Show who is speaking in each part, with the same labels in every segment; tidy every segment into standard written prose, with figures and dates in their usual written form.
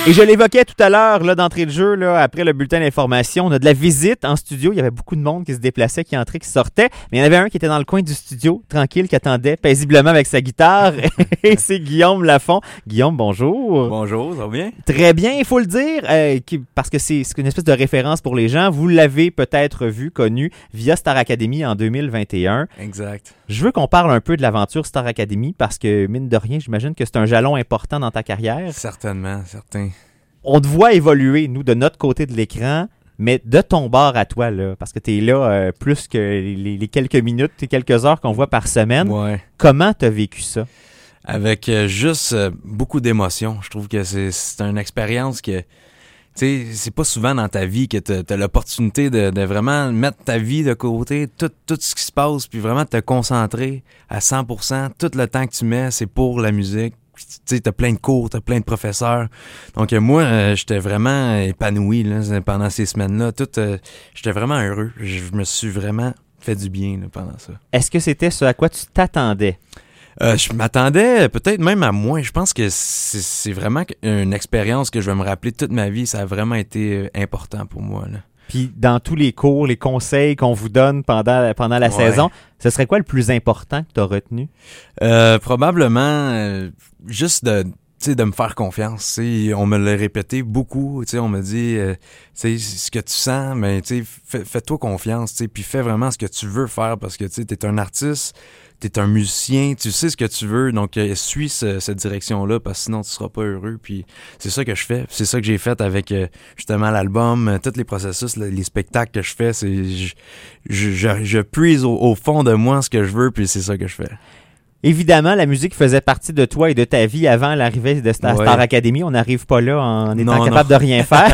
Speaker 1: Et je l'évoquais tout à l'heure, là, d'entrée de jeu, là, après le bulletin d'information. On a de la visite en studio. Il y avait beaucoup de monde qui se déplaçait, qui entrait, qui sortait. Mais il y en avait un qui était dans le coin du studio, tranquille, qui attendait paisiblement avec sa guitare. Et c'est Guillaume Lafont. Guillaume, bonjour.
Speaker 2: Bonjour, ça va bien?
Speaker 1: Très bien, il faut le dire, parce que c'est une espèce de référence pour les gens. Vous l'avez peut-être vu, connu, via Star Academy en 2021.
Speaker 2: Exact.
Speaker 1: Je veux qu'on parle un peu de l'aventure Star Academy parce que, mine de rien, j'imagine que c'est un jalon important dans ta carrière.
Speaker 2: Certainement, certain.
Speaker 1: On te voit évoluer, nous, de notre côté de l'écran, mais de ton bord à toi, là, parce que tu es là plus que les quelques minutes, les quelques heures qu'on voit par semaine.
Speaker 2: Ouais.
Speaker 1: Comment tu as vécu ça?
Speaker 2: Avec juste beaucoup d'émotions. Je trouve que c'est une expérience que, tu sais, c'est pas souvent dans ta vie que t'as l'opportunité de vraiment mettre ta vie de côté, tout ce qui se passe, puis vraiment te concentrer à 100%. Tout le temps que tu mets, c'est pour la musique. Tu sais, t'as plein de cours, t'as plein de professeurs. Donc moi, j'étais vraiment épanoui là, pendant ces semaines-là. J'étais vraiment heureux. Je me suis vraiment fait du bien là, pendant ça.
Speaker 1: Est-ce que c'était ce à quoi tu t'attendais?
Speaker 2: Je m'attendais peut-être même à moins. Je pense que c'est vraiment une expérience que je vais me rappeler toute ma vie. Ça a vraiment été important pour moi, là.
Speaker 1: Puis dans tous les cours, les conseils qu'on vous donne pendant la saison, ce serait quoi le plus important que tu as retenu?
Speaker 2: Probablement juste de me faire confiance. T'sais, on me l'a répété beaucoup. On me dit ce que tu sens, mais fais-toi confiance, puis fais vraiment ce que tu veux faire parce que tu es un artiste. T'es un musicien, tu sais ce que tu veux, donc suis cette direction-là parce que sinon tu seras pas heureux. Puis c'est ça que je fais, c'est ça que j'ai fait avec justement l'album, tous les processus, les spectacles que je fais, c'est je puise au fond de moi ce que je veux, puis c'est ça que je fais.
Speaker 1: Évidemment, la musique faisait partie de toi et de ta vie avant l'arrivée de Star Academy. On n'arrive pas là en étant capable de rien faire.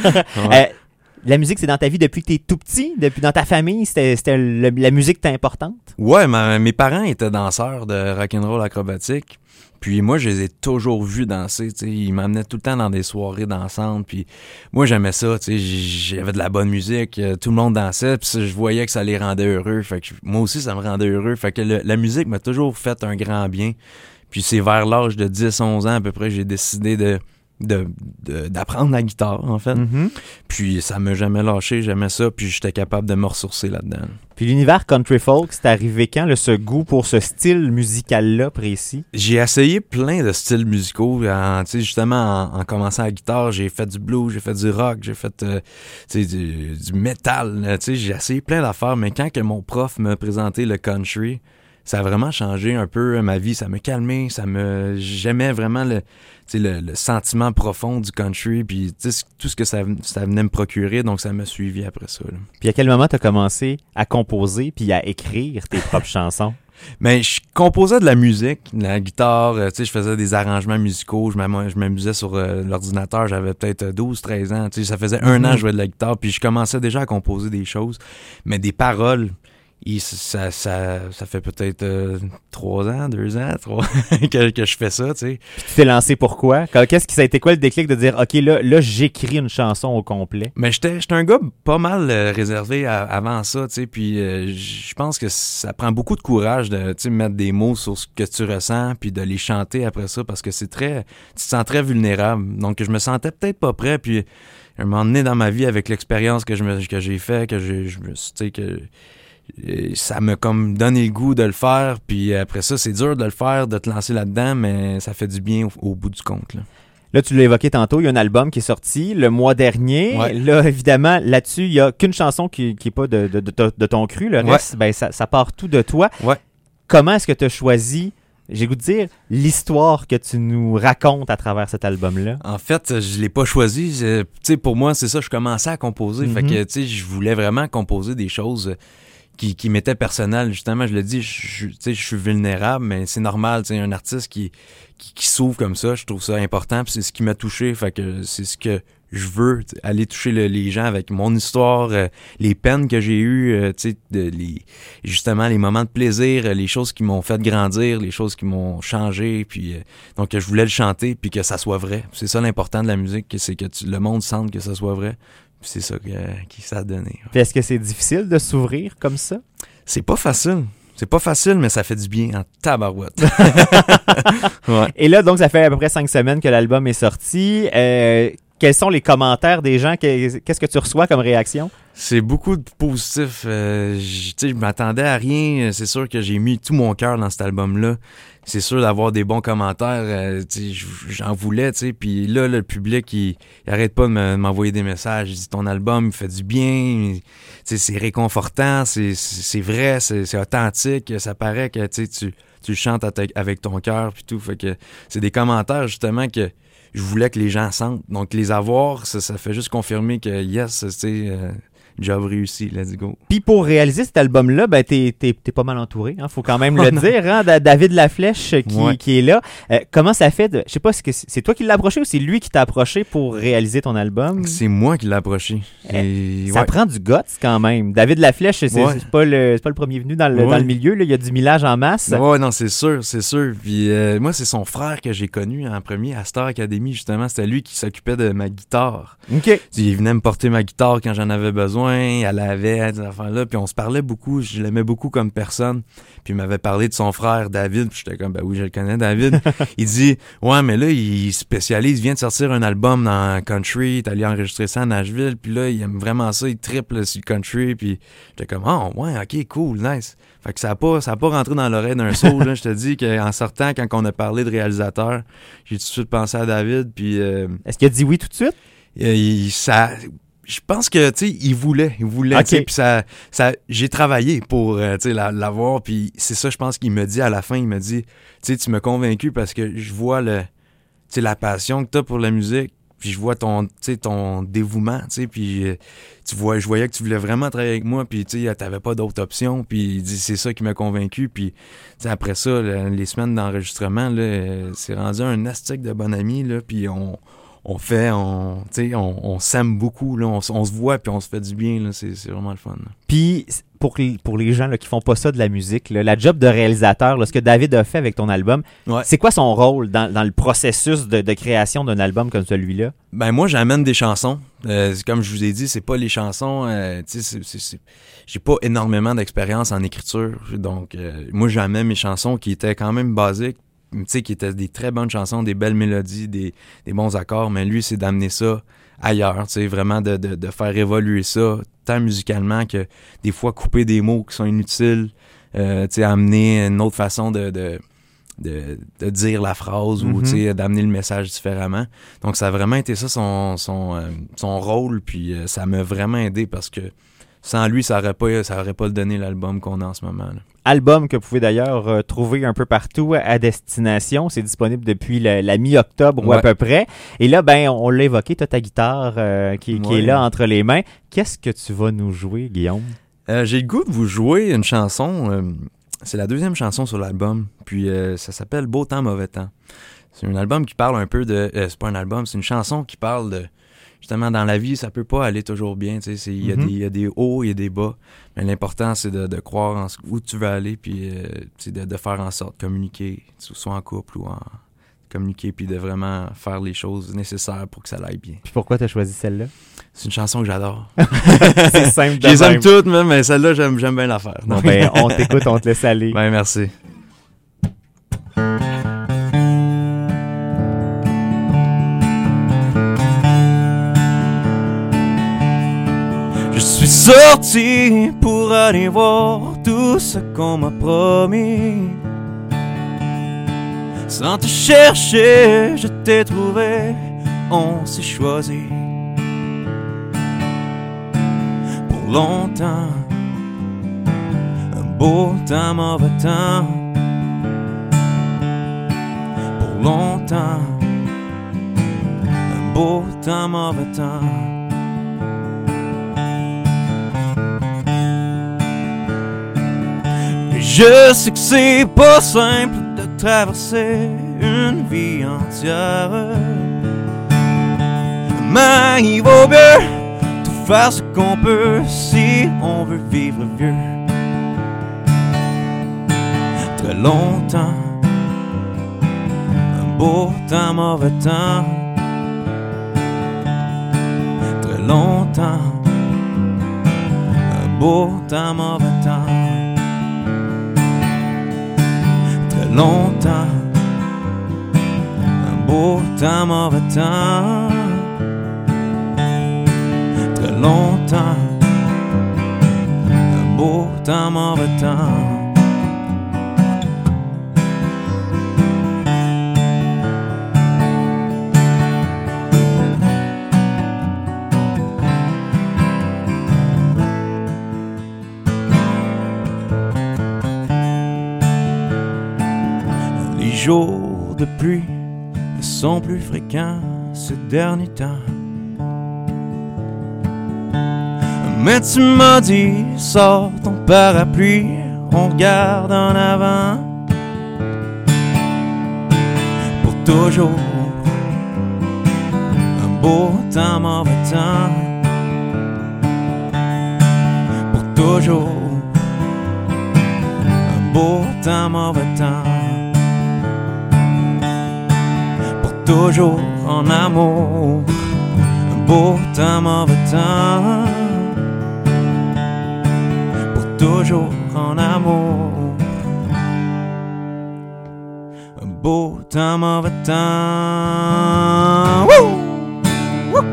Speaker 1: La musique, c'est dans ta vie depuis que t'es tout petit? Depuis dans ta famille, la musique était importante?
Speaker 2: Ouais, mes parents étaient danseurs de rock'n'roll acrobatique. Puis moi, je les ai toujours vus danser. T'sais. Ils m'amenaient tout le temps dans des soirées dansantes. Puis moi, j'aimais ça. J'avais de la bonne musique. Tout le monde dansait. Puis je voyais que ça les rendait heureux. Fait que moi aussi, ça me rendait heureux. Fait que la musique m'a toujours fait un grand bien. Puis c'est vers l'âge de 10-11 ans à peu près, j'ai décidé d'apprendre la guitare, en fait.
Speaker 1: Mm-hmm.
Speaker 2: Puis ça m'a jamais lâché, j'aimais ça, puis j'étais capable de me ressourcer là-dedans.
Speaker 1: Puis l'univers country folk, c'est arrivé quand, ce goût pour ce style musical-là précis?
Speaker 2: J'ai essayé plein de styles musicaux. Justement, en commençant la guitare, j'ai fait du blues, j'ai fait du rock, j'ai fait du metal. J'ai essayé plein d'affaires, mais quand que mon prof m'a présenté le country, ça a vraiment changé un peu ma vie. Ça m'a calmé, j'aimais vraiment le sentiment profond du country, puis tout ce que ça venait me procurer, donc ça m'a suivi après ça. Là.
Speaker 1: Puis à quel moment tu as commencé à composer puis à écrire tes propres chansons?
Speaker 2: Mais je composais de la musique, de la guitare, je faisais des arrangements musicaux, je m'amusais sur l'ordinateur, j'avais peut-être 12-13 ans, ça faisait un an que je jouais de la guitare, puis je commençais déjà à composer des choses, mais des paroles. Ça fait peut-être 3 ans, 2 ans que je fais ça, tu sais.
Speaker 1: Puis tu t'es lancé pourquoi? Ça a été quoi le déclic de dire, OK, là j'écris une chanson au complet?
Speaker 2: Mais j'étais un gars pas mal réservé avant ça, tu sais, puis je pense que ça prend beaucoup de courage de mettre des mots sur ce que tu ressens, puis de les chanter après ça, parce que tu te sens très vulnérable. Donc je me sentais peut-être pas prêt, puis un moment donné dans ma vie, avec l'expérience que j'ai fait, ça m'a comme donné le goût de le faire, puis après ça, c'est dur de le faire, de te lancer là-dedans, mais ça fait du bien au bout du compte, là.
Speaker 1: Là, tu l'as évoqué tantôt, il y a un album qui est sorti le mois dernier. Ouais. Là, évidemment, là-dessus, il n'y a qu'une chanson qui n'est pas de ton cru. Le reste, ça part tout de toi.
Speaker 2: Ouais.
Speaker 1: Comment est-ce que tu as choisi, j'ai goût de dire, l'histoire que tu nous racontes à travers cet album-là?
Speaker 2: En fait, je l'ai pas choisi. Pour moi, c'est ça, je commençais à composer. Fait que, je voulais vraiment composer des choses qui m'était personnel. Justement, je le dis, je suis vulnérable, mais c'est normal, un artiste qui s'ouvre comme ça, je trouve ça important, puis c'est ce qui m'a touché, fait que c'est ce que je veux, aller toucher les gens avec mon histoire, les peines que j'ai eues, justement les moments de plaisir, les choses qui m'ont fait grandir, les choses qui m'ont changé, puis donc je voulais le chanter, puis que ça soit vrai. C'est ça l'important de la musique, c'est que le monde sente que ça soit vrai. C'est ça qui ça a donné.
Speaker 1: Puis est-ce que c'est difficile de s'ouvrir comme ça?
Speaker 2: C'est pas facile. C'est pas facile, mais ça fait du bien en tabarouette. Ouais.
Speaker 1: Et là, donc, ça fait à peu près 5 semaines que l'album est sorti. Quels sont les commentaires des gens? Qu'est-ce que tu reçois comme réaction?
Speaker 2: C'est beaucoup de positifs. Je m'attendais à rien. C'est sûr que j'ai mis tout mon cœur dans cet album-là. C'est sûr d'avoir des bons commentaires. J'en voulais. Puis là, le public, il arrête pas de m'envoyer des messages. Il dit ton album, il fait du bien. C'est réconfortant. C'est vrai. C'est authentique. Ça paraît que tu le chantes avec ton cœur. Puis tout. Fait que c'est des commentaires justement que je voulais que les gens sentent. Donc les avoir, ça fait juste confirmer que yes, job réussi, let's go.
Speaker 1: Puis pour réaliser cet album-là, ben t'es pas mal entouré, hein, faut quand même le dire, hein, David Laflèche qui est là. Comment ça fait je sais pas, c'est toi qui l'as approché ou c'est lui qui t'a approché pour réaliser ton album?
Speaker 2: C'est moi qui l'ai approché.
Speaker 1: Ça prend du guts quand même. David Laflèche, c'est pas le premier venu dans le milieu, là. Il y a du millage en masse.
Speaker 2: Ouais, non, c'est sûr. Puis moi, c'est son frère que j'ai connu en premier à Star Academy, justement. C'était lui qui s'occupait de ma guitare.
Speaker 1: OK.
Speaker 2: Il venait me porter ma guitare quand j'en avais besoin. Elle avait des affaires-là, puis on se parlait beaucoup, je l'aimais beaucoup comme personne, puis il m'avait parlé de son frère David, puis j'étais comme, ben oui, je le connais, David. Il dit, ouais, mais là, il spécialise, il vient de sortir un album dans country, il est allé enregistrer ça à Nashville, puis là, il aime vraiment ça, il triple sur le country, puis j'étais comme, oh, ouais, ok, cool, nice. Fait que ça a pas rentré dans l'oreille d'un saut, là. Je te dis qu'en sortant, quand on a parlé de réalisateur, j'ai tout de suite pensé à David, puis...
Speaker 1: Est-ce qu'il a dit oui tout de suite?
Speaker 2: Je pense que, tu sais, il voulait,
Speaker 1: okay.
Speaker 2: Puis j'ai travaillé pour, tu sais, l'avoir, puis c'est ça, je pense qu'il me dit à la fin, il me dit, tu sais, tu m'as convaincu parce que je vois tu sais, la passion que t'as pour la musique, puis je vois ton dévouement, tu sais, puis je voyais que tu voulais vraiment travailler avec moi, puis tu sais, t'avais pas d'autre option, puis il dit, c'est ça qui m'a convaincu, puis tu sais, après ça, les semaines d'enregistrement, là, c'est rendu un astique de bon ami, là, puis on s'aime beaucoup, là, on se voit puis on se fait du bien, là, c'est vraiment le fun. Là.
Speaker 1: Puis pour les gens là, qui font pas ça de la musique, là, la job de réalisateur, là, ce que David a fait avec ton album, c'est quoi son rôle dans le processus de création d'un album comme celui-là?
Speaker 2: Ben moi, j'amène des chansons. Comme je vous ai dit, c'est pas les chansons, j'ai pas énormément d'expérience en écriture, donc moi j'amène mes chansons qui étaient quand même basiques, tu sais, qui étaient des très bonnes chansons, des belles mélodies, des bons accords, mais lui, c'est d'amener ça ailleurs, tu sais, vraiment de faire évoluer ça, tant musicalement que des fois couper des mots qui sont inutiles, tu sais, amener une autre façon de dire la phrase ou, tu sais, d'amener le message différemment. Donc, ça a vraiment été ça son rôle, puis ça m'a vraiment aidé parce que sans lui, ça aurait pas donné l'album qu'on a en ce moment, là.
Speaker 1: Album que vous pouvez d'ailleurs trouver un peu partout à destination. C'est disponible depuis la mi-octobre ou à peu près. Et là, ben, on l'a évoqué, tu as ta guitare qui est là entre les mains. Qu'est-ce que tu vas nous jouer, Guillaume?
Speaker 2: J'ai le goût de vous jouer une chanson. C'est la deuxième chanson sur l'album. Puis ça s'appelle Beau temps, mauvais temps. C'est un album qui parle un peu de... c'est pas un album, c'est une chanson qui parle de... Justement, dans la vie, ça peut pas aller toujours bien. Il y a des hauts, il y a des bas. Mais l'important, c'est de croire en où tu veux aller, puis de faire en sorte de communiquer, soit en couple ou en communiquer, puis de vraiment faire les choses nécessaires pour que ça aille bien.
Speaker 1: Puis pourquoi tu as choisi celle-là?
Speaker 2: C'est une chanson que j'adore.
Speaker 1: C'est simple de
Speaker 2: Je les aime toutes, mais celle-là, j'aime bien la faire.
Speaker 1: Bon, ben, on t'écoute, on te laisse aller.
Speaker 2: Ben, merci. Je suis sorti pour aller voir tout ce qu'on m'a promis. Sans te chercher, je t'ai trouvé, on s'est choisi. Pour longtemps, un beau temps, mauvais temps. Pour longtemps, un beau temps, mauvais temps. Je sais que c'est pas simple de traverser une vie entière, mais il vaut mieux tout faire ce qu'on peut si on veut vivre vieux. Très longtemps, un beau temps, mauvais temps. Très longtemps, un beau temps, mauvais temps. longtemps. Un beau temps, mauvais temps. Très longtemps. Un beau temps, mauvais temps. Les jours de pluie sont plus fréquents ces derniers temps. Mais tu m'as dit, sors ton parapluie, on regarde en avant. Pour toujours, un beau temps, mauvais temps. Pour toujours, un beau temps, mauvais temps. Toujours en amour, un beau temps, mauvais temps. Pour toujours en amour, un beau temps, mauvais temps. Woo! Woo!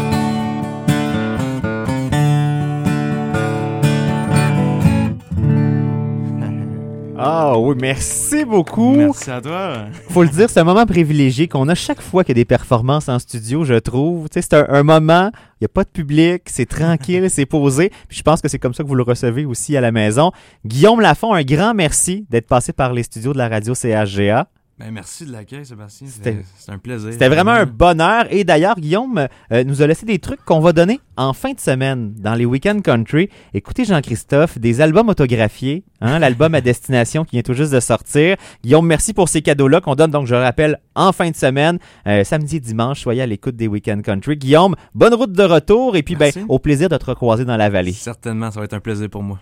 Speaker 1: Ah oui, merci beaucoup.
Speaker 2: Merci à toi.
Speaker 1: Faut le dire, c'est un moment privilégié qu'on a chaque fois qu'il y a des performances en studio, je trouve. Tu sais, c'est un moment, il n'y a pas de public, c'est tranquille, c'est posé. Puis je pense que c'est comme ça que vous le recevez aussi à la maison. Guillaume Lafont, un grand merci d'être passé par les studios de la radio CHGA.
Speaker 2: Ben, merci de l'accueil, Sébastien. C'est un plaisir.
Speaker 1: C'était vraiment un bonheur. Et d'ailleurs, Guillaume nous a laissé des trucs qu'on va donner en fin de semaine dans les Week-end Country. Écoutez, Jean-Christophe, des albums autographiés. Hein, l'album à destination qui vient tout juste de sortir. Guillaume, merci pour ces cadeaux-là qu'on donne, donc je rappelle, en fin de semaine, samedi et dimanche. Soyez à l'écoute des Week-end Country. Guillaume, bonne route de retour et puis ben, au plaisir de te recroiser dans la vallée.
Speaker 2: Certainement, ça va être un plaisir pour moi.